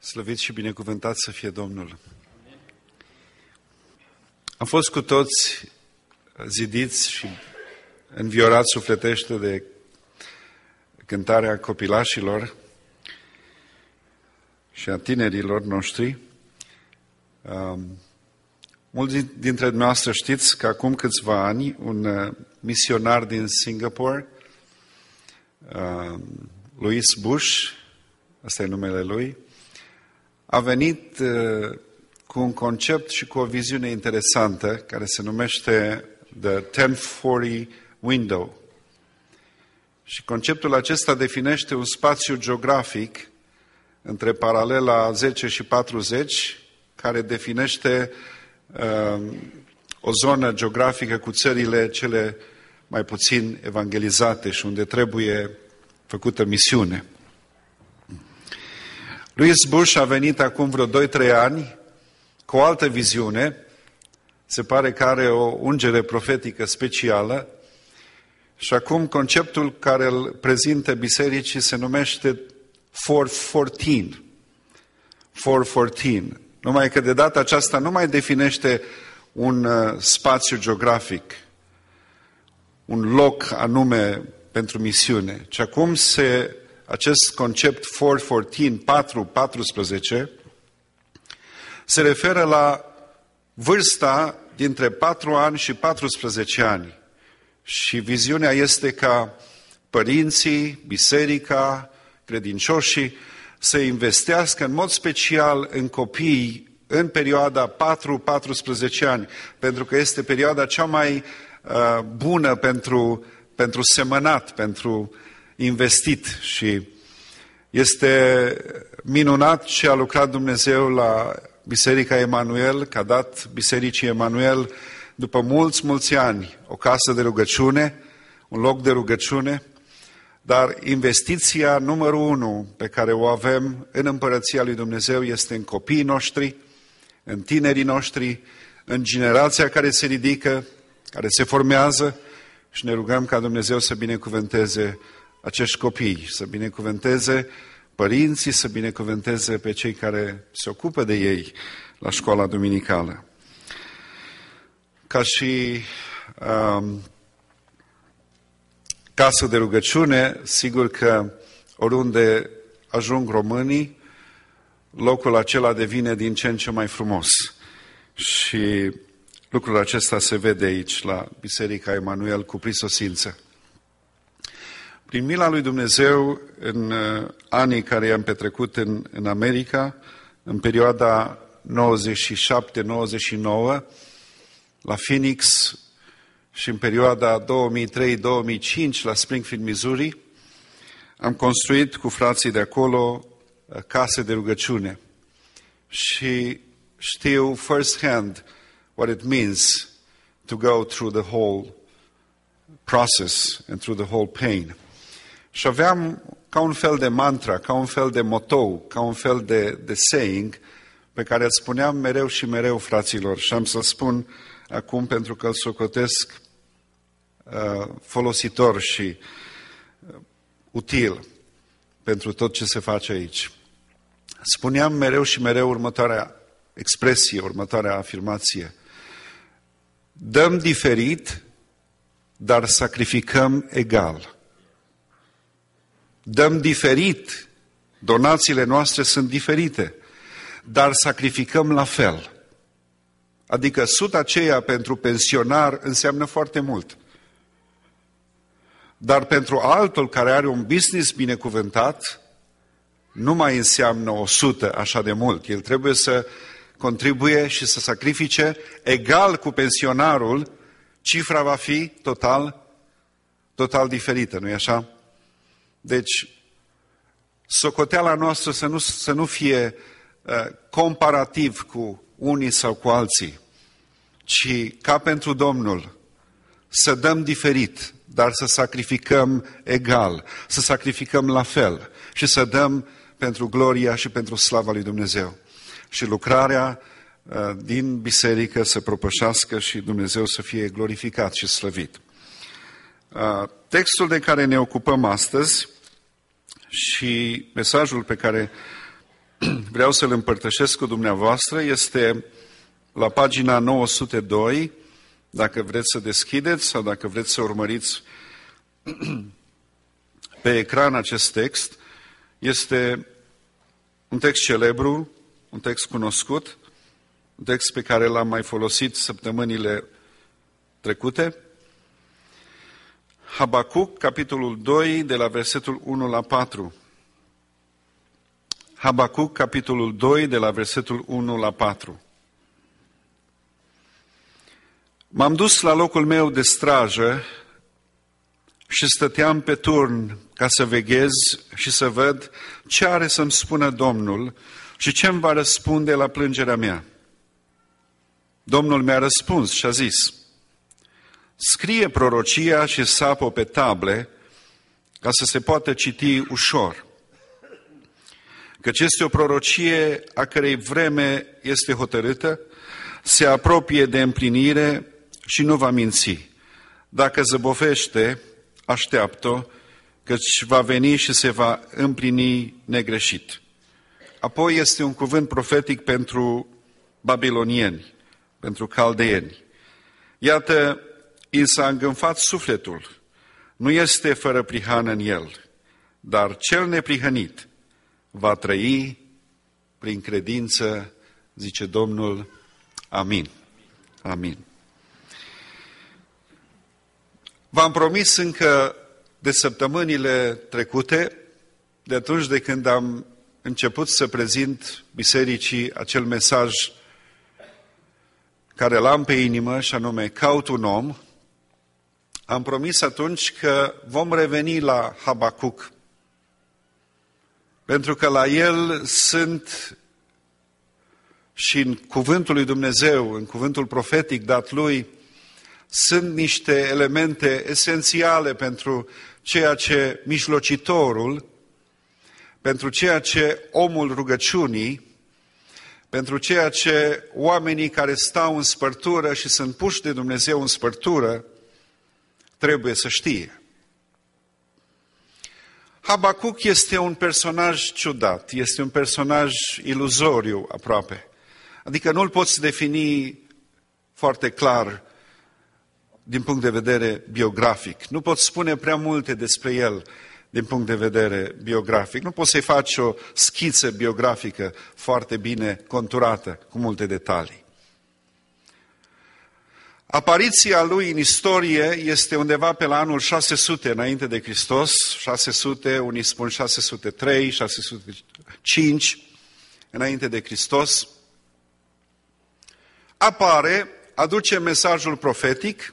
Slăvit și binecuvântat să fie Domnul. Am fost cu toți zidiți și înviorați sufletește de cântarea copilașilor și a tinerilor noștri. Mulți dintre dumneavoastră știți că acum câțiva ani un misionar din Singapore, Louis Bush, ăsta e numele lui, a venit cu un concept și cu o viziune interesantă care se numește The 1040 Window. Și conceptul acesta definește un spațiu geografic între paralela 10 și 40, care definește o zonă geografică cu țările cele mai puțin evangelizate și unde trebuie făcută misiune. Louis Bush a venit acum vreo 2-3 ani cu o altă viziune, se pare că are o ungere profetică specială și acum conceptul care îl prezintă bisericii se numește 414. 414. Numai că de data aceasta nu mai definește un spațiu geografic, un loc anume pentru misiune, ci acum acest concept 414 se referă la vârsta dintre 4 ani și 14 ani. Și viziunea este ca părinții, biserica, credincioșii să investească în mod special în copii în perioada 4-14 ani, pentru că este perioada cea mai bună pentru semănat, pentru investit. Și este minunat ce a lucrat Dumnezeu la Biserica Emanuel, că a dat Bisericii Emanuel după mulți ani o casă de rugăciune, un loc de rugăciune, dar investiția numărul 1 pe care o avem în Împărăția lui Dumnezeu este în copiii noștri, în tinerii noștri, în generația care se ridică, care se formează și ne rugăm ca Dumnezeu să binecuvânteze acești copii, să binecuvânteze părinții, să binecuvânteze pe cei care se ocupă de ei la școala duminicală. Ca și casă de rugăciune, sigur că oriunde ajung românii, locul acela devine din ce în ce mai frumos. Și lucrul acesta se vede aici, la Biserica Emanuel, cu prisosință. Prin mila lui Dumnezeu, în anii care i-am petrecut în America, în perioada 97-99, la Phoenix și în perioada 2003-2005 la Springfield, Missouri, am construit cu frații de acolo case de rugăciune. Și știu first hand what it means to go through the whole process and through the whole pain. Și aveam ca un fel de mantra, ca un fel de motou, ca un fel de saying pe care îl spuneam mereu și mereu fraților. Și am să-l spun acum pentru că îl socotesc folositor și util pentru tot ce se face aici. Spuneam mereu și mereu următoarea expresie, următoarea afirmație. Dăm diferit, dar sacrificăm egal. Dăm diferit, donațiile noastre sunt diferite, dar sacrificăm la fel. Adică suta aceea pentru pensionar înseamnă foarte mult. Dar pentru altul care are un business binecuvântat, nu mai înseamnă 100 așa de mult. El trebuie să contribuie și să sacrifice egal cu pensionarul, cifra va fi total diferită, nu-i așa? Deci, socoteala noastră să nu fie comparativ cu unii sau cu alții, ci ca pentru Domnul să dăm diferit, dar să sacrificăm egal, să sacrificăm la fel și să dăm pentru gloria și pentru slava lui Dumnezeu. Și lucrarea din biserică să propășească și Dumnezeu să fie glorificat și slăvit. Textul de care ne ocupăm astăzi și mesajul pe care vreau să-l împărtășesc cu dumneavoastră este la pagina 902, dacă vreți să deschideți sau dacă vreți să urmăriți pe ecran acest text. Este un text celebru, un text cunoscut, un text pe care l-am mai folosit săptămânile trecute. Habacuc, capitolul 2, de la versetul 1 la 4. Habacuc, capitolul 2, de la versetul 1 la 4. M-am dus la locul meu de strajă și stăteam pe turn ca să veghez și să văd ce are să-mi spună Domnul și ce îmi va răspunde la plângerea mea. Domnul mi-a răspuns și a zis: scrie prorocia și sapă pe table ca să se poată citi ușor. Căci este o prorocie a cărei vreme este hotărâtă, se apropie de împlinire și nu va minți. Dacă zăbofește, așteaptă-o, căci va veni și se va împlini negreșit. Apoi este un cuvânt profetic pentru babilonieni, pentru caldeeni. Iată, i s-a îngânfat sufletul, nu este fără prihană în el, dar cel neprihănit va trăi prin credință, zice Domnul. Amin. Amin. V-am promis încă de săptămânile trecute, de atunci de când am început să prezint bisericii acel mesaj care l-am pe inimă, și anume caut un om, am promis atunci că vom reveni la Habacuc, pentru că la el sunt și în cuvântul lui Dumnezeu, în cuvântul profetic dat lui, sunt niște elemente esențiale pentru ceea ce mijlocitorul, pentru ceea ce omul rugăciunii, pentru ceea ce oamenii care stau în spărtură și sunt puși de Dumnezeu în spărtură trebuie să știe. Habacuc este un personaj ciudat, este un personaj iluzoriu aproape. Adică nu-l poți defini foarte clar din punct de vedere biografic. Nu poți spune prea multe despre el din punct de vedere biografic. Nu poți să-i faci o schiță biografică foarte bine conturată, cu multe detalii. Apariția lui în istorie este undeva pe la anul 600 înainte de Hristos, 600, unii spun 603, 605 înainte de Hristos. Apare, aduce mesajul profetic,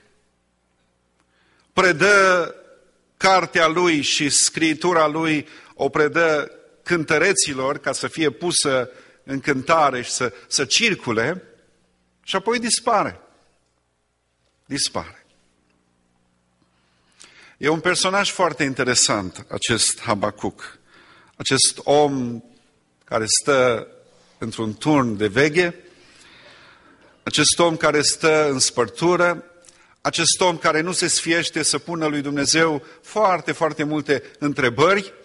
predă cartea lui și scritura lui, o predă cântăreților ca să fie pusă în cântare și să circule, și apoi dispare. Dispare. E un personaj foarte interesant, acest Habacuc. Acest om care stă într-un turn de veghe, acest om care stă în spărtură, acest om care nu se sfiește să pună lui Dumnezeu foarte, foarte multe întrebări,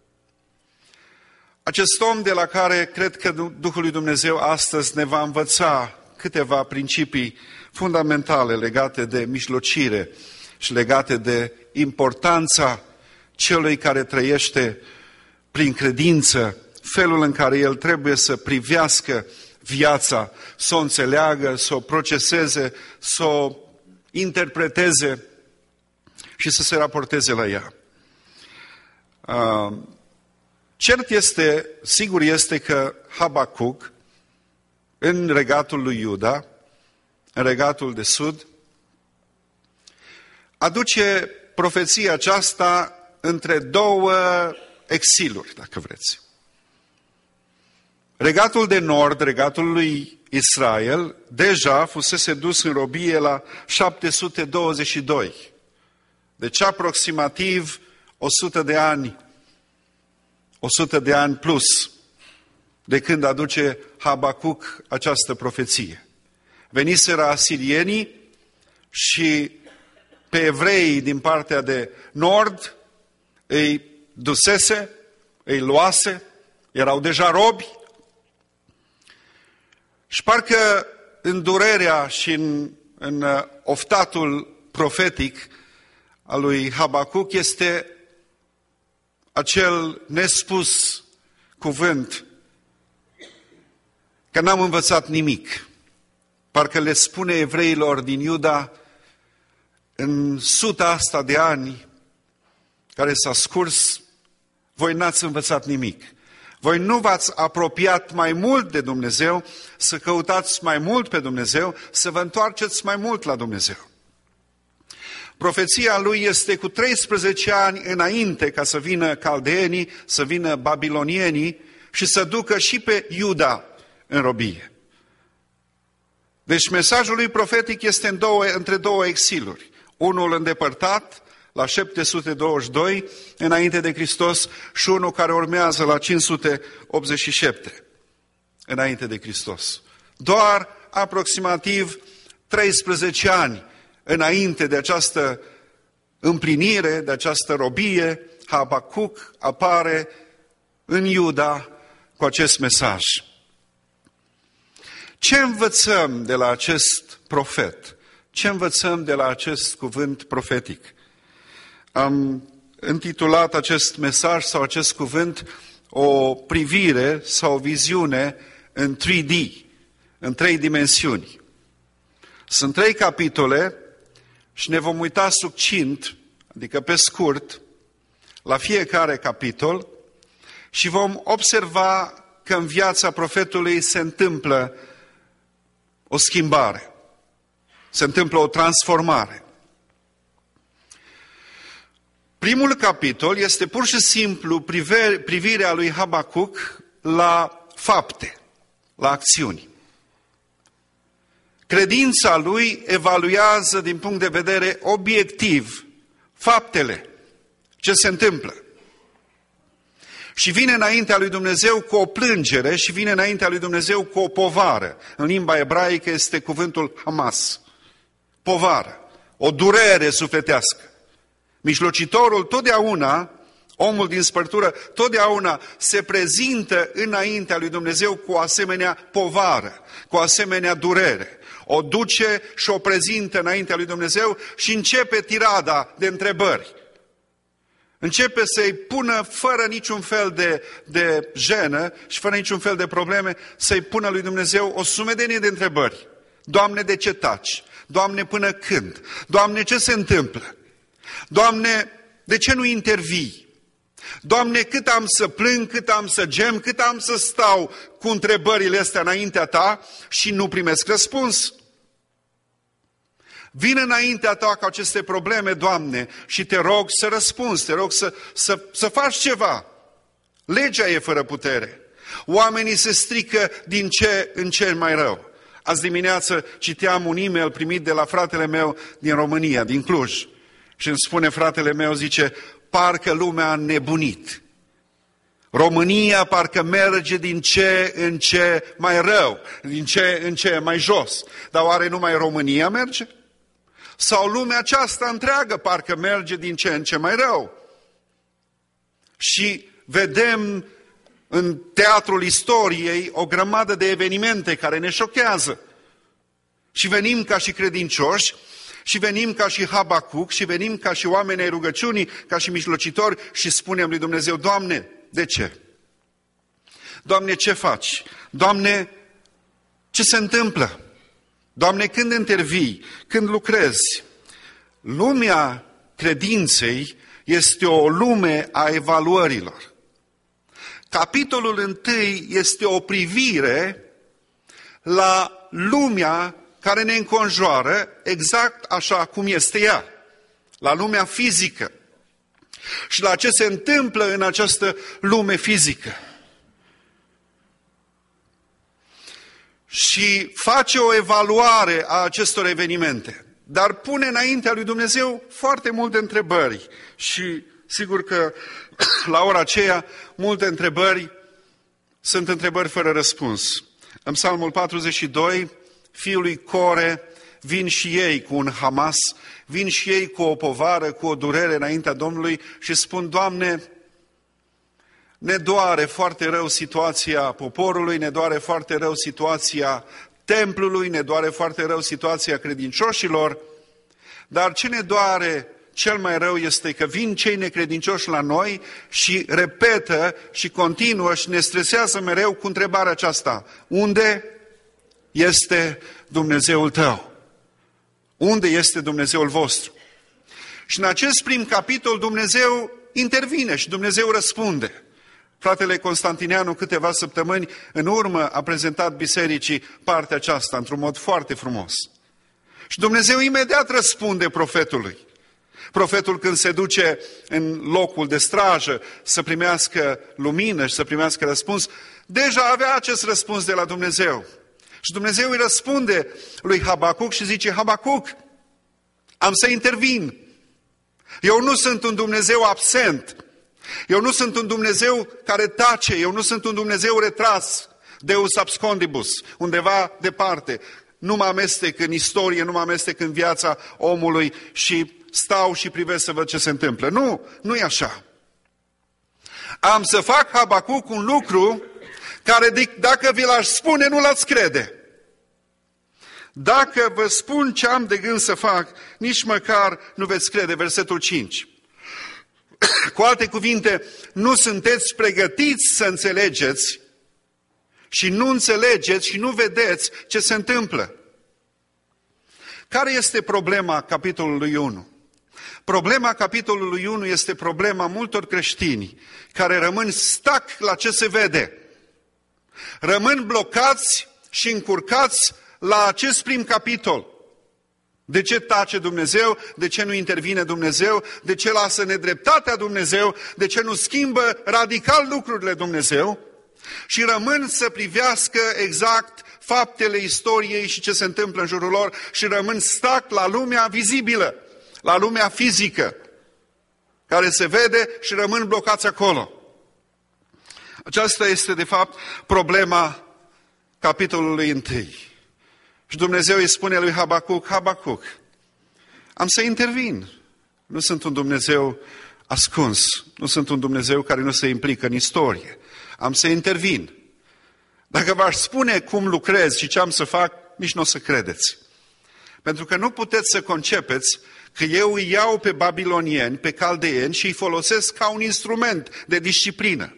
acest om de la care cred că Duhul lui Dumnezeu astăzi ne va învăța câteva principii fundamentale legate de mijlocire și legate de importanța celui care trăiește prin credință, felul în care el trebuie să privească viața, să o înțeleagă, să o proceseze, să o interpreteze și să se raporteze la ea. Cert este, sigur este că Habacuc, în regatul lui Iuda, în regatul de sud, aduce profeția aceasta între două exiluri, dacă vreți. Regatul de nord, regatul lui Israel, deja fusese dus în robie la 722. Deci aproximativ 100 de ani, 100 de ani plus, de când aduce Habacuc această profeție. Veniseră asirienii și pe evrei din partea de nord îi dusese, îi luase, erau deja robi, Și parcă în durerea și în oftatul profetic al lui Habacuc este acel nespus cuvânt că n-am învățat nimic. Parcă le spune evreilor din Iuda în suta asta de ani care s-a scurs, voi n-ați învățat nimic. Voi nu v-ați apropiat mai mult de Dumnezeu, să căutați mai mult pe Dumnezeu, să vă întoarceți mai mult la Dumnezeu. Profeția lui este cu 13 ani înainte ca să vină caldeenii, să vină babilonienii și să ducă și pe Iuda în robie. Deci mesajul lui profetic este între două exiluri. Unul îndepărtat la 722 înainte de Hristos și unul care urmează la 587 înainte de Hristos. Doar aproximativ 13 ani înainte de această împlinire, de această robie, Habacuc apare în Iuda cu acest mesaj. Ce învățăm de la acest profet? Ce învățăm de la acest cuvânt profetic? Am intitulat acest mesaj sau acest cuvânt o privire sau o viziune în 3D, în 3 dimensiuni. Sunt 3 capitole și ne vom uita succint, adică pe scurt, la fiecare capitol și vom observa că în viața profetului se întâmplă o schimbare, se întâmplă o transformare. Primul capitol este pur și simplu privirea lui Habacuc la fapte, la acțiuni. Credința lui evaluează din punct de vedere obiectiv faptele, ce se întâmplă. Și vine înaintea lui Dumnezeu cu o plângere și vine înaintea lui Dumnezeu cu o povară. În limba ebraică este cuvântul hamas. Povară, o durere sufletească. Mijlocitorul totdeauna, omul din spărtură, totdeauna se prezintă înaintea lui Dumnezeu cu o asemenea povară, cu o asemenea durere. O duce și o prezintă înaintea lui Dumnezeu și începe tirada de întrebări. Începe să-i pună fără niciun fel de jenă și fără niciun fel de probleme, să-i pună lui Dumnezeu o sumedenie de întrebări. Doamne, de ce taci? Doamne, până când? Doamne, ce se întâmplă? Doamne, de ce nu intervii? Doamne, cât am să plâng, cât am să gem, cât am să stau cu întrebările astea înaintea Ta și nu primesc răspuns? Vin înaintea Ta cu aceste probleme, Doamne, și Te rog să răspunzi, Te rog să faci ceva. Legea e fără putere. Oamenii se strică din ce în ce mai rău. Azi dimineață citeam un e-mail primit de la fratele meu din România, din Cluj. Și îmi spune fratele meu, zice, parcă lumea a nebunit. România parcă merge din ce în ce mai rău, din ce în ce mai jos. Dar oare numai România merge? Sau lumea aceasta întreagă parcă merge din ce în ce mai rău? Și vedem în teatrul istoriei o grămadă de evenimente care ne șochează. Și venim ca și credincioși, și venim ca și Habacuc, și venim ca și oameni ai rugăciunii, ca și mijlocitori și spunem lui Dumnezeu, Doamne, de ce? Doamne, ce faci? Doamne, ce se întâmplă? Doamne, când intervii? Când lucrezi? Lumea credinței este o lume a evaluărilor. Capitolul 1 este o privire la lumea care ne înconjoară exact așa cum este ea, la lumea fizică și la ce se întâmplă în această lume fizică. Și face o evaluare a acestor evenimente, dar pune înaintea lui Dumnezeu foarte multe întrebări și sigur că la ora aceea multe întrebări sunt întrebări fără răspuns. În Psalmul 42, fiul lui Core, vin și ei cu un hamas, vin și ei cu o povară, cu o durere înaintea Domnului și spun, Doamne, Ne doare foarte rău situația poporului, ne doare foarte rău situația templului, ne doare foarte rău situația credincioșilor, dar ce ne doare cel mai rău este că vin cei necredincioși la noi și repetă și continuă și ne stresează mereu cu întrebarea aceasta: unde este Dumnezeul tău? Unde este Dumnezeul vostru? Și în acest prim capitol Dumnezeu intervine și Dumnezeu răspunde. Fratele Constantineanu câteva săptămâni în urmă a prezentat bisericii partea aceasta într-un mod foarte frumos. Și Dumnezeu imediat răspunde profetului. Profetul când se duce în locul de strajă să primească lumină și să primească răspuns, deja avea acest răspuns de la Dumnezeu. Și Dumnezeu îi răspunde lui Habacuc și zice: Habacuc, am să intervin. Eu nu sunt un Dumnezeu absent. Eu nu sunt un Dumnezeu care tace. Eu nu sunt un Dumnezeu retras. Deus abscondibus, undeva departe. Nu mă amestec în istorie, nu mă amestec în viața omului și stau și privesc să văd ce se întâmplă. Nu, nu e așa. Am să fac, Habacuc, un lucru care, dacă vi l-aș spune, nu l-ați crede. Dacă vă spun ce am de gând să fac, nici măcar nu veți crede. Versetul 5. Cu alte cuvinte, nu sunteți pregătiți să înțelegeți și nu înțelegeți și nu vedeți ce se întâmplă. Care este problema capitolului 1? Problema capitolului 1 este problema multor creștini care rămân stac la ce se vede. Rămân blocați și încurcați la acest prim capitol. De ce tace Dumnezeu? De ce nu intervine Dumnezeu? De ce lasă nedreptatea Dumnezeu? De ce nu schimbă radical lucrurile Dumnezeu? Și rămân să privească exact faptele istoriei și ce se întâmplă în jurul lor și rămân stac la lumea vizibilă, la lumea fizică, care se vede și rămân blocați acolo. Aceasta este, de fapt, problema capitolului 1. Și Dumnezeu îi spune lui Habacuc: Habacuc, am să intervin. Nu sunt un Dumnezeu ascuns, nu sunt un Dumnezeu care nu se implică în istorie. Am să intervin. Dacă v-aș spune cum lucrez și ce am să fac, nici nu o să credeți. Pentru că nu puteți să concepeți că eu îi iau pe babilonieni, pe caldeeni și îi folosesc ca un instrument de disciplină.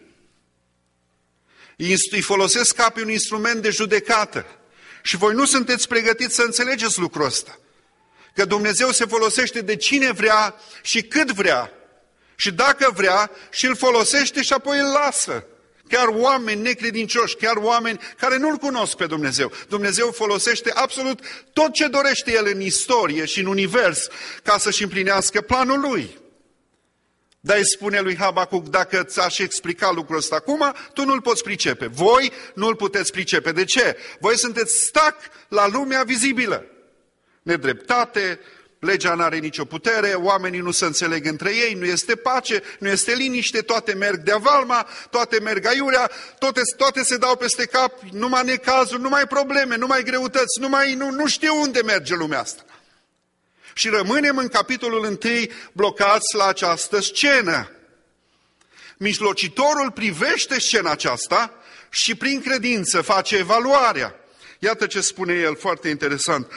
Îi folosesc ca pe un instrument de judecată. Și voi nu sunteți pregătiți să înțelegeți lucrul ăsta. Că Dumnezeu se folosește de cine vrea și cât vrea. Și dacă vrea și îl folosește și apoi îl lasă. Chiar oameni necredincioși, chiar oameni care nu-L cunosc pe Dumnezeu. Dumnezeu folosește absolut tot ce dorește El în istorie și în univers ca să-și împlinească planul Lui. Dar îi spune lui Habacuc: dacă ți-aș explica lucrul ăsta acum, tu nu-l poți pricepe. Voi nu-l puteți pricepe. De ce? Voi sunteți stac la lumea vizibilă. Nedreptate, legea n-are nicio putere, oamenii nu se înțeleg între ei, nu este pace, nu este liniște, toate merg de-a valma, toate merg aiurea, toate se dau peste cap, numai necazuri, numai probleme, numai greutăți, nu știu unde merge lumea asta. Și rămânem în capitolul 1 blocați la această scenă. Mijlocitorul privește scena aceasta și prin credință face evaluarea. Iată ce spune el, foarte interesant,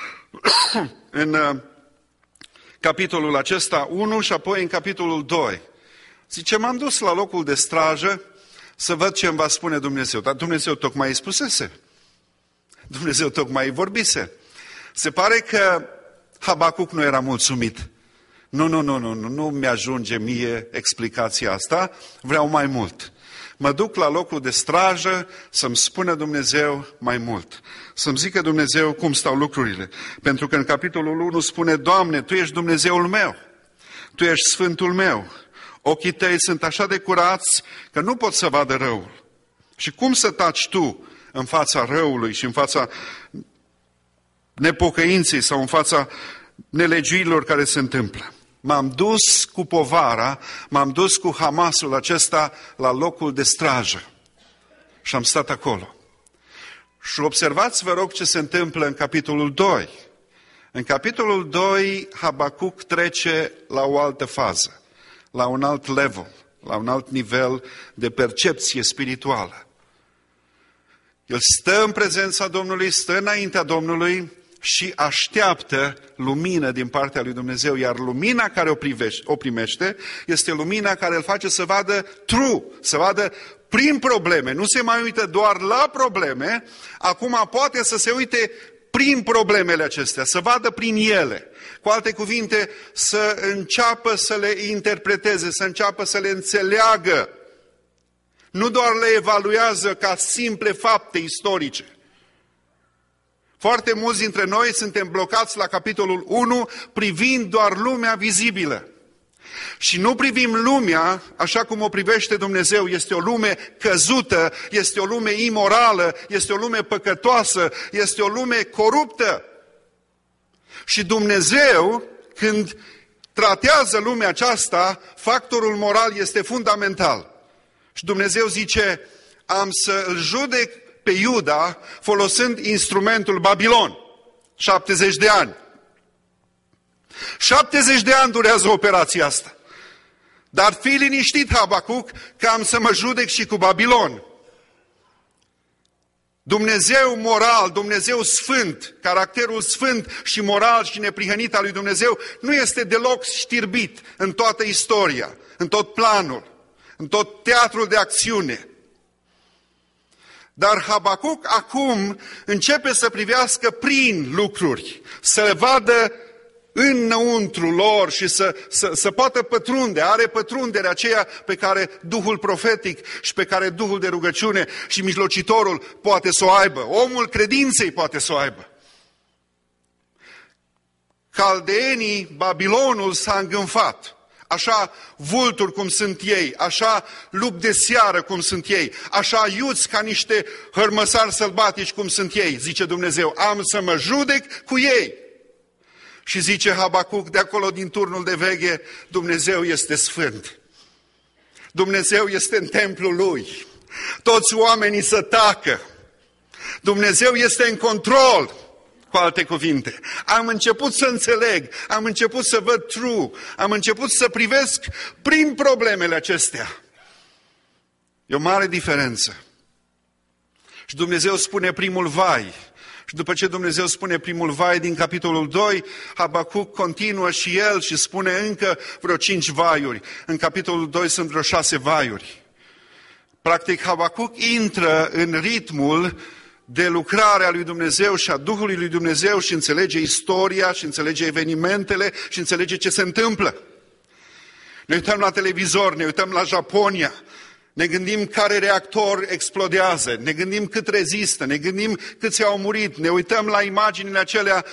în capitolul acesta 1 și apoi în capitolul 2. Zice: m-am dus la locul de strajă să văd ce îmi va spune Dumnezeu. Dar Dumnezeu tocmai îi spusese. Dumnezeu tocmai îi vorbise. Se pare că Habacuc nu era mulțumit. Nu mi-ajunge mie explicația asta, vreau mai mult. Mă duc la locul de strajă să-mi spună Dumnezeu mai mult. Să-mi zică Dumnezeu cum stau lucrurile. Pentru că în capitolul 1 spune: Doamne, Tu ești Dumnezeul meu, Tu ești Sfântul meu. Ochii Tăi sunt așa de curați că nu pot să vadă răul. Și cum să taci Tu în fața răului și în fața nepocăinței sau în fața nelegiuilor care se întâmplă? M-am dus cu povara, m-am dus cu hamasul acesta la locul de strajă și am stat acolo. Și observați, vă rog, ce se întâmplă în capitolul 2. În capitolul 2, Habacuc trece la o altă fază, la un alt level, la un alt nivel de percepție spirituală. El stă în prezența Domnului, stă înaintea Domnului și așteaptă lumină din partea lui Dumnezeu, iar lumina care o primește este lumina care îl face să vadă true, să vadă prin probleme. Nu se mai uită doar la probleme, acum poate să se uite prin problemele acestea, să vadă prin ele. Cu alte cuvinte, să înceapă să le interpreteze, să înceapă să le înțeleagă. Nu doar le evaluează ca simple fapte istorice. Foarte mulți dintre noi suntem blocați la capitolul 1, privind doar lumea vizibilă. Și nu privim lumea așa cum o privește Dumnezeu. Este o lume căzută, este o lume imorală, este o lume păcătoasă, este o lume coruptă. Și Dumnezeu, când tratează lumea aceasta, factorul moral este fundamental. Și Dumnezeu zice, am să îl judec pe Iuda folosind instrumentul Babilon. 70 de ani. 70 de ani durează operația asta. Dar fii liniștit, Habacuc, că am să mă judec și cu Babilon. Dumnezeu moral, Dumnezeu sfânt, caracterul sfânt și moral și neprihănit al lui Dumnezeu nu este deloc știrbit în toată istoria, în tot planul, în tot teatrul de acțiune. Dar Habacuc acum începe să privească prin lucruri, să le vadă înăuntru lor și să poată pătrunde, are pătrunderea aceea pe care Duhul profetic și pe care Duhul de rugăciune și mijlocitorul poate să o aibă, omul credinței poate să o aibă. Caldeenii, Babilonul s-a îngânfat, așa vulturi cum sunt ei, așa lupi de seară cum sunt ei, așa iuți ca niște hărmăsari sălbatici cum sunt ei, zice Dumnezeu, am să mă judec cu ei. Și zice Habacuc de acolo din turnul de veche, Dumnezeu este sfânt. Dumnezeu este în templul Lui. Toți oamenii să tacă. Dumnezeu este în control. Cu alte cuvinte, am început să înțeleg, am început să văd true, am început să privesc prin problemele acestea. E o mare diferență. Și Dumnezeu spune primul vai. Și după ce Dumnezeu spune primul vai din capitolul 2, Habacuc continuă și el și spune încă vreo 5 vaiuri. În capitolul 2 sunt vreo 6 vaiuri. Practic, Habacuc intră în ritmul de lucrarea lui Dumnezeu și a Duhului lui Dumnezeu și înțelege istoria și înțelege evenimentele și înțelege ce se întâmplă. Ne uităm la televizor, ne uităm la Japonia, ne gândim care reactor explodează, ne gândim cât rezistă, ne gândim câți au murit, ne uităm la imaginile acelea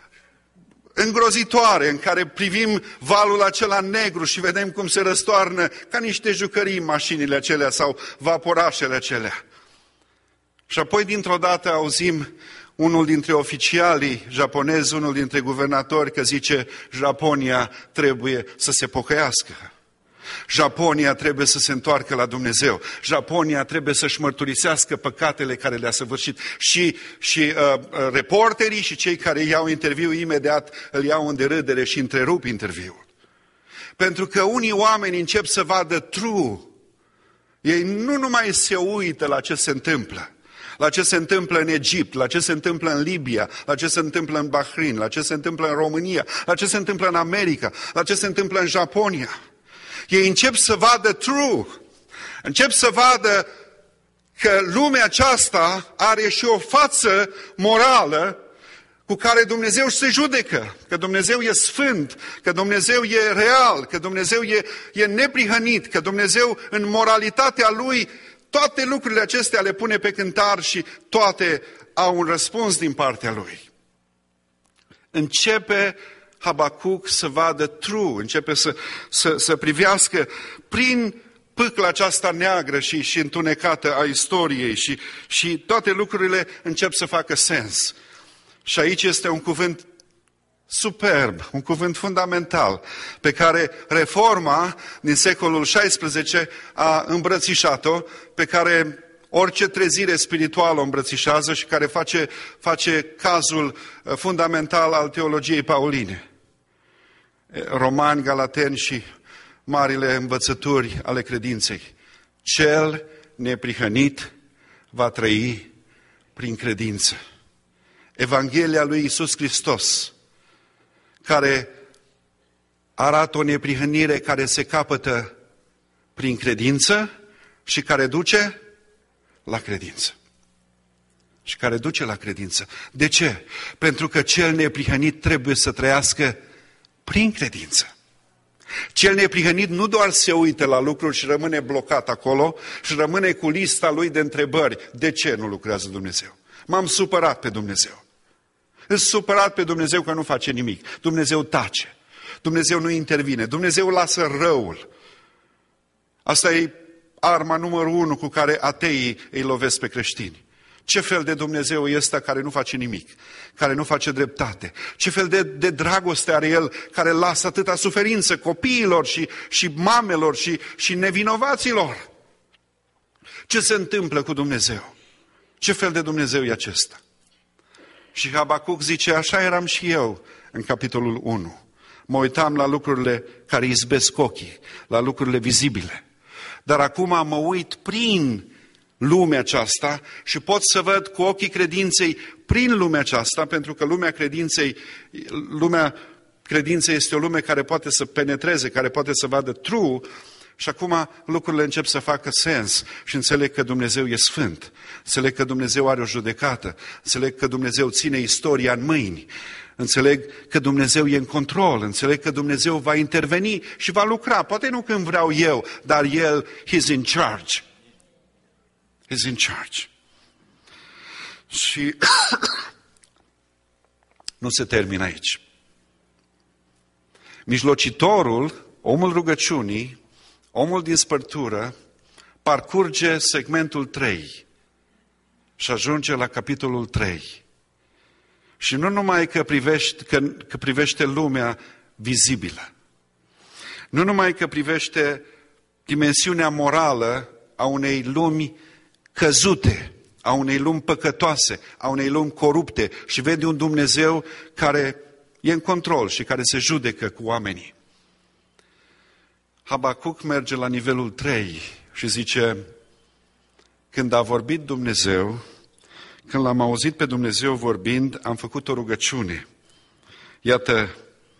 îngrozitoare în care privim valul acela negru și vedem cum se răstoarnă ca niște jucării mașinile acelea sau vaporașele acelea. Și apoi dintr-o dată auzim unul dintre oficialii japonezi, unul dintre guvernatori, că zice Japonia trebuie să se pocăiască. Japonia trebuie să se întoarcă la Dumnezeu. Japonia trebuie să-și mărturisească păcatele care le-a săvârșit. Și reporterii și cei care iau interviu imediat îl iau în derâdere și întrerup interviul. Pentru că unii oameni încep să vadă true. Ei nu numai se uită la ce se întâmplă. La ce se întâmplă în Egipt, la ce se întâmplă în Libia, la ce se întâmplă în Bahrain, la ce se întâmplă în România, la ce se întâmplă în America, la ce se întâmplă în Japonia. Ei încep să vadă true, încep să vadă că lumea aceasta are și o față morală cu care Dumnezeu se judecă, că Dumnezeu e sfânt, că Dumnezeu e real, că Dumnezeu e neprihănit, că Dumnezeu în moralitatea Lui toate lucrurile acestea le pune pe cântar și toate au un răspuns din partea Lui. Începe Habacuc să vadă true, începe să privească prin pâcla aceasta neagră și întunecată a istoriei și toate lucrurile încep să facă sens. Și aici este un cuvânt superb, un cuvânt fundamental, pe care Reforma din secolul XVI a îmbrățișat-o, pe care orice trezire spirituală o îmbrățișează și care face cazul fundamental al teologiei pauline. Romani, Galateni și marile învățături ale credinței. Cel neprihănit va trăi prin credință. Evanghelia lui Iisus Hristos, care arată o neprihănire care se capătă prin credință și care duce la credință. Și care duce la credință. De ce? Pentru că cel neprihănit trebuie să trăiască prin credință. Cel neprihănit nu doar se uită la lucruri și rămâne blocat acolo și rămâne cu lista lui de întrebări. De ce nu lucrează Dumnezeu? M-am supărat pe Dumnezeu. Îs supărat pe Dumnezeu că nu face nimic. Dumnezeu tace. Dumnezeu nu intervine. Dumnezeu lasă răul. Asta e arma numărul 1 cu care ateii îi lovesc pe creștini. Ce fel de Dumnezeu e ăsta care nu face nimic, care nu face dreptate? Ce fel de dragoste are El care lasă atâta suferință copiilor și mamelor și nevinovaților? Ce se întâmplă cu Dumnezeu? Ce fel de Dumnezeu e acesta? Și Habacuc zice, așa eram și eu în capitolul 1. Mă uitam la lucrurile care izbesc ochii, la lucrurile vizibile. Dar acum mă uit prin lumea aceasta și pot să văd cu ochii credinței prin lumea aceasta, pentru că lumea credinței este o lume care poate să penetreze, care poate să vadă true, și acum lucrurile încep să facă sens și înțeleg că Dumnezeu e sfânt, înțeleg că Dumnezeu are o judecată, înțeleg că Dumnezeu ține istoria în mâini, înțeleg că Dumnezeu e în control, înțeleg că Dumnezeu va interveni și va lucra, poate nu când vreau eu, dar El, He's in charge. He's in charge. Și nu se termină aici. Mijlocitorul, omul rugăciunii, omul din spărtură, parcurge segmentul 3 și ajunge la capitolul 3. Și nu numai că privește lumea vizibilă, nu numai că privește dimensiunea morală a unei lumi căzute, a unei lumi păcătoase, a unei lumi corupte și vede un Dumnezeu care e în control și care se judecă cu oamenii. Habacuc merge la nivelul 3 și zice, când a vorbit Dumnezeu, când l-am auzit pe Dumnezeu vorbind, am făcut o rugăciune. Iată,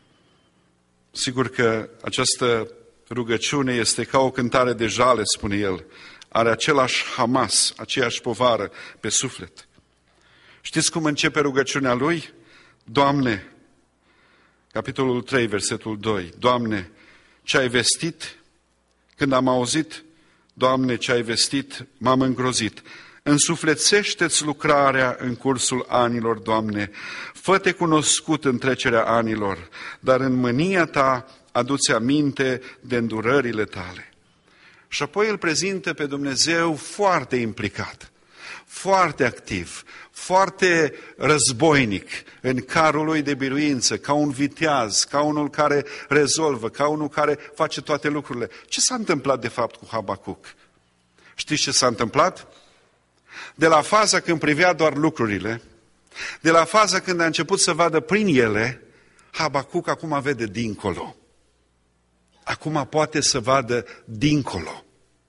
sigur că această rugăciune este ca o cântare de jale, spune el. Are același hamas, aceeași povară pe suflet. Știți cum începe rugăciunea lui? Doamne, capitolul 3, versetul 2. Doamne, ce ai vestit? Când am auzit, Doamne, ce ai vestit, m-am îngrozit. Însuflețește-ți lucrarea în cursul anilor, Doamne. Fă-te cunoscut în trecerea anilor, dar în mânia Ta adu-ți aminte de îndurările Tale. Și apoi îl prezintă pe Dumnezeu foarte implicat, foarte activ, foarte războinic în carul lui de biruință, ca un viteaz, ca unul care rezolvă, ca unul care face toate lucrurile. Ce s-a întâmplat de fapt cu Habacuc? Știți ce s-a întâmplat? De la faza când privea doar lucrurile, de la faza când a început să vadă prin ele, Habacuc acum vede dincolo. Acum poate să vadă dincolo.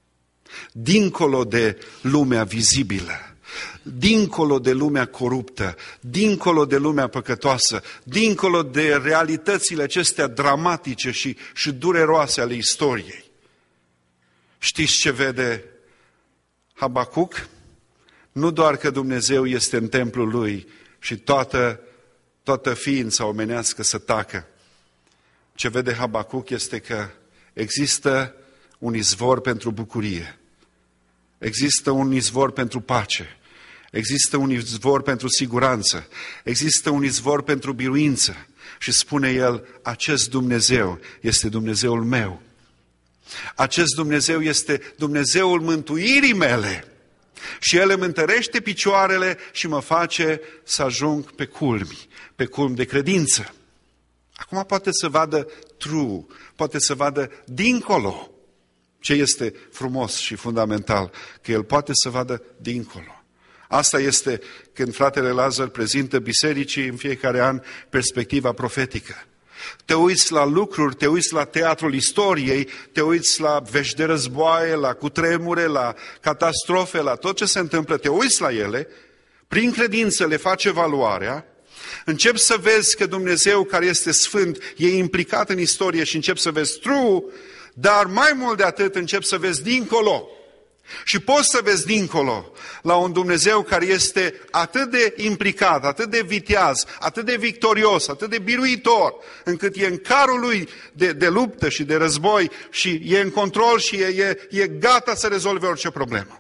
Dincolo de lumea vizibilă, dincolo de lumea coruptă, dincolo de lumea păcătoasă, dincolo de realitățile acestea dramatice și dureroase ale istoriei. Știți ce vede Habacuc? Nu doar că Dumnezeu este în templul lui și toată ființa omenească să tacă. Ce vede Habacuc este că există un izvor pentru bucurie, există un izvor pentru pace, există un izvor pentru siguranță, există un izvor pentru biruință. Și spune el, acest Dumnezeu este Dumnezeul meu. Acest Dumnezeu este Dumnezeul mântuirii mele. Și El îmi întărește picioarele și mă face să ajung pe culmi de credință. Acum poate să vadă true, poate să vadă dincolo. Ce este frumos și fundamental, că el poate să vadă dincolo. Asta este când fratele Lazar prezintă bisericii în fiecare an perspectiva profetică. Te uiți la lucruri, te uiți la teatrul istoriei, te uiți la vești de războaie, la cutremure, la catastrofe, la tot ce se întâmplă, te uiți la ele, prin credință le faci evaluarea, începi să vezi că Dumnezeu care este sfânt e implicat în istorie și începi să vezi true, dar mai mult de atât începi să vezi dincolo. Și poți să vezi dincolo la un Dumnezeu care este atât de implicat, atât de viteaz, atât de victorios, atât de biruitor, încât e în carul lui de luptă și de război și e în control și e gata să rezolve orice problemă.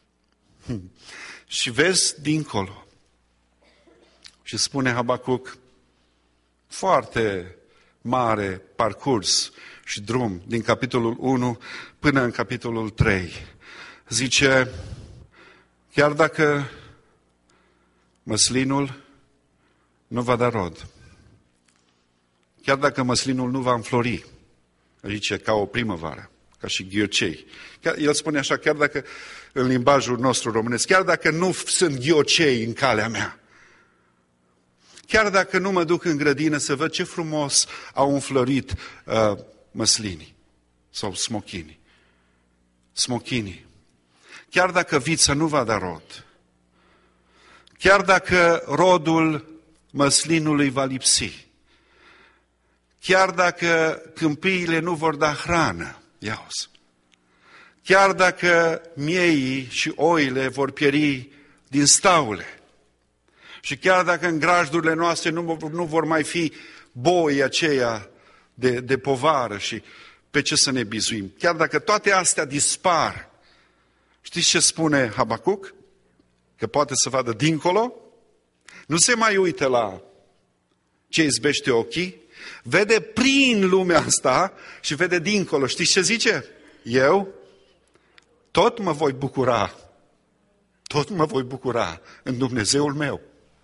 Și vezi dincolo. Și spune Habacuc, foarte mare parcurs și drum din capitolul 1 până în capitolul 3. Zice, chiar dacă măslinul nu va da rod, chiar dacă măslinul nu va înflori, zice, ca o primăvară, ca și ghiocei. El spune așa, chiar dacă, în limbajul nostru românesc, chiar dacă nu sunt ghiocei în calea mea, chiar dacă nu mă duc în grădină să văd ce frumos au înflorit măslinii sau smochinii, chiar dacă vița nu va da rod, chiar dacă rodul măslinului va lipsi, chiar dacă câmpiile nu vor da hrană, chiar dacă mieii și oile vor pieri din staule, și chiar dacă în grajdurile noastre nu vor mai fi boi aceia de povară și pe ce să ne bizuim, chiar dacă toate astea dispar, știți ce spune Habacuc? Că poate să vadă dincolo, nu se mai uită la ce izbește ochii, vede prin lumea asta și vede dincolo. Știți ce zice? Eu tot mă voi bucura în Dumnezeul meu.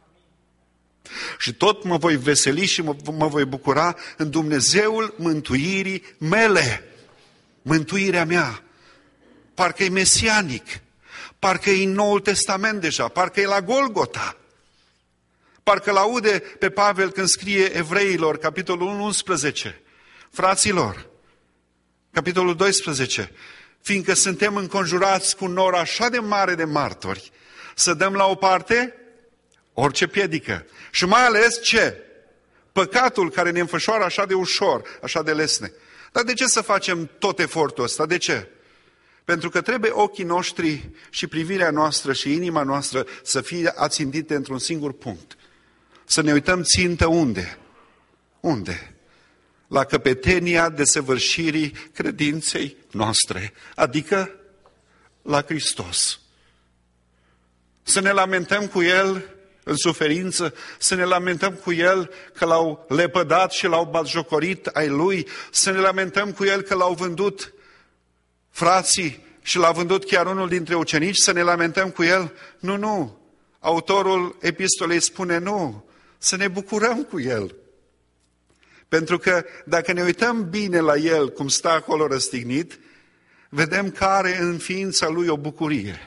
Și tot mă voi veseli și mă voi bucura în Dumnezeul mântuirii mele. Mântuirea mea. Parcă e mesianic, parcă e în Noul Testament deja, parcă e la Golgota. Parcă l-aude pe Pavel când scrie Evreilor, capitolul 11, fraților, capitolul 12, fiindcă suntem înconjurați cu un nor așa de mare de martori, să dăm la o parte orice piedică. Și mai ales ce? Păcatul care ne înfășoară așa de ușor, așa de lesne. Dar de ce să facem tot efortul ăsta? De ce? Pentru că trebuie ochii noștri și privirea noastră și inima noastră să fie ațintite într-un singur punct. Să ne uităm țintă unde? Unde? La căpetenia desăvârșirii credinței noastre, adică la Hristos. Să ne lamentăm cu El în suferință, să ne lamentăm cu El că l-au lepădat și l-au batjocorit ai Lui, să ne lamentăm cu El că l-au vândut frații și l-a vândut chiar unul dintre ucenici, să ne lamentăm cu El? Nu. Autorul epistolei spune nu, să ne bucurăm cu El. Pentru că dacă ne uităm bine la El, cum stă acolo răstignit, vedem că are în ființa Lui o bucurie.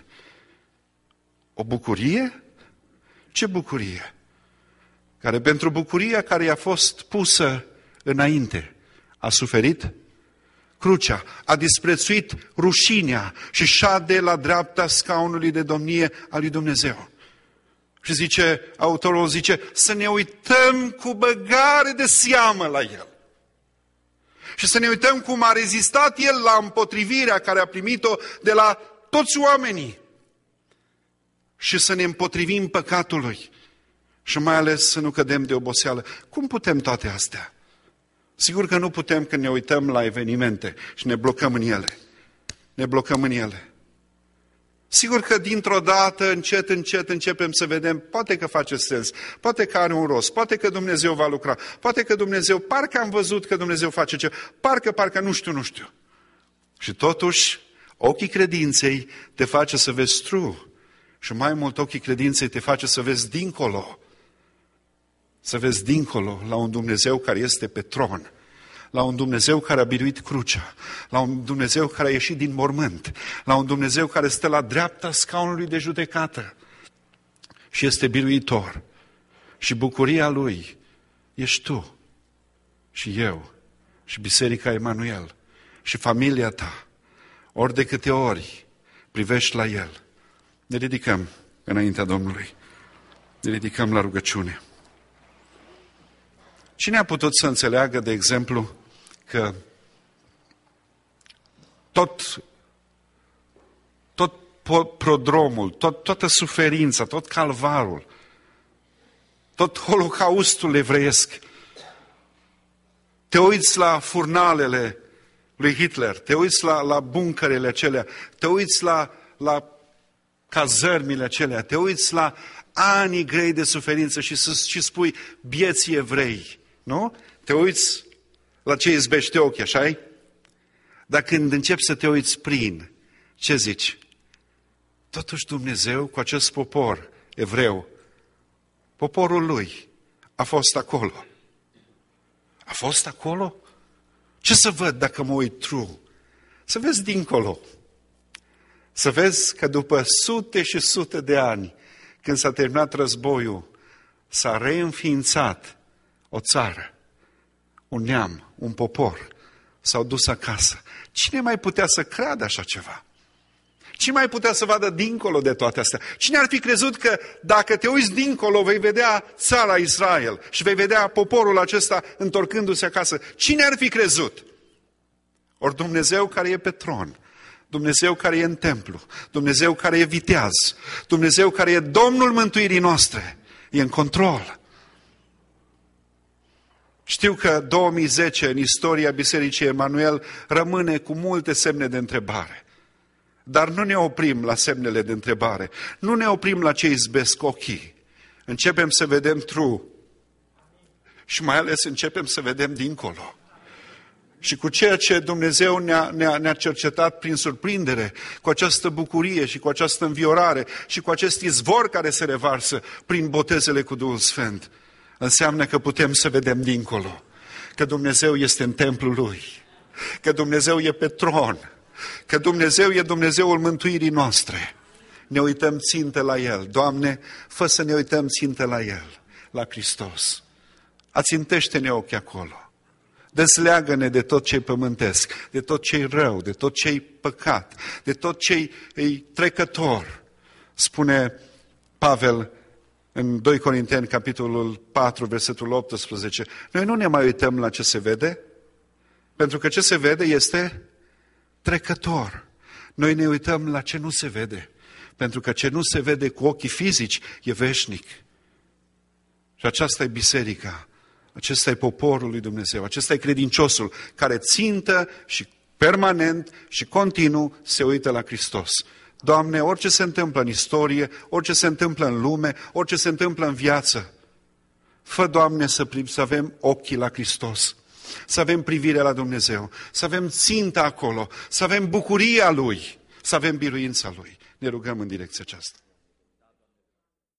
O bucurie? Ce bucurie? Care pentru bucuria care i-a fost pusă înainte a suferit crucea, a disprețuit rușinea și șade la dreapta scaunului de domnie al lui Dumnezeu. Și zice, autorul zice, să ne uităm cu băgare de seamă la El. Și să ne uităm cum a rezistat El la împotrivirea care a primit-o de la toți oamenii. Și să ne împotrivim păcatului. Și mai ales să nu cădem de oboseală. Cum putem toate astea? Sigur că nu putem când ne uităm la evenimente și ne blocăm în ele. Ne blocăm în ele. Sigur că dintr-o dată, încet începem să vedem, poate că face sens, poate că are un rost, poate că Dumnezeu va lucra, poate că Dumnezeu, parcă am văzut că Dumnezeu face ceva, parcă, nu știu. Și totuși, ochii credinței te face să vezi true. Și mai mult, ochii credinței te face să vezi dincolo. Să vezi dincolo la un Dumnezeu care este pe tron, la un Dumnezeu care a biruit crucea, la un Dumnezeu care a ieșit din mormânt, la un Dumnezeu care stă la dreapta scaunului de judecată și este biruitor. Și bucuria Lui ești tu și eu și Biserica Emanuel și familia ta, ori de câte ori privești la El. Ne ridicăm înaintea Domnului. Ne ridicăm la rugăciune. Cine a putut să înțeleagă, de exemplu, că tot prodromul, toată suferința, tot calvarul, tot holocaustul evreiesc, te uiți la furnalele lui Hitler, te uiți la buncărele acelea, te uiți la cazărmile acelea, te uiți la anii grei de suferință și spui bieții evrei, nu? Te uiți la ce izbește ochii, așa-i? Dar când începi să te uiți prin, ce zici? Totuși Dumnezeu cu acest popor evreu, poporul lui, a fost acolo. A fost acolo? Ce să văd dacă mă uit true? Să vezi dincolo. Să vezi că după sute și sute de ani, când s-a terminat războiul, s-a reînființat o țară, un neam, un popor, s-au dus acasă. Cine mai putea să creadă așa ceva? Cine mai putea să vadă dincolo de toate astea? Cine ar fi crezut că dacă te uiți dincolo vei vedea țara Israel și vei vedea poporul acesta întorcându-se acasă? Cine ar fi crezut? Ori Dumnezeu care e pe tron, Dumnezeu care e în templu, Dumnezeu care e viteaz, Dumnezeu care e Domnul mântuirii noastre, e în control. Știu că 2010 în istoria Bisericii Emanuel rămâne cu multe semne de întrebare. Dar nu ne oprim la semnele de întrebare. Nu ne oprim la ce izbesc ochii. Începem să vedem true. Și mai ales începem să vedem dincolo. Și cu ceea ce Dumnezeu ne-a cercetat prin surprindere, cu această bucurie și cu această înviorare și cu acest izvor care se revarsă prin botezele cu Duhul Sfânt, înseamnă că putem să vedem dincolo. Că Dumnezeu este în templul Lui. Că Dumnezeu e pe tron. Că Dumnezeu e Dumnezeul mântuirii noastre. Ne uităm țintă la El. Doamne, fă să ne uităm țintă la El, la Hristos. Ațintește-ne ochii acolo. Desleagă-ne de tot ce-i pământesc, de tot ce-i rău, de tot ce-i păcat, de tot ce-i trecător. Spune Pavel în 2 Corinteni, capitolul 4, versetul 18. Noi nu ne mai uităm la ce se vede, pentru că ce se vede este trecător. Noi ne uităm la ce nu se vede, pentru că ce nu se vede cu ochii fizici e veșnic. Și aceasta e biserica, acesta e poporul lui Dumnezeu, acesta e credinciosul care țintă și permanent și continuu se uită la Hristos. Doamne, orice se întâmplă în istorie, orice se întâmplă în lume, orice se întâmplă în viață, fă, Doamne, să avem ochii la Hristos. Să avem privire la Dumnezeu, să avem ținta acolo, să avem bucuria Lui, să avem biruința Lui. Ne rugăm în direcția aceasta.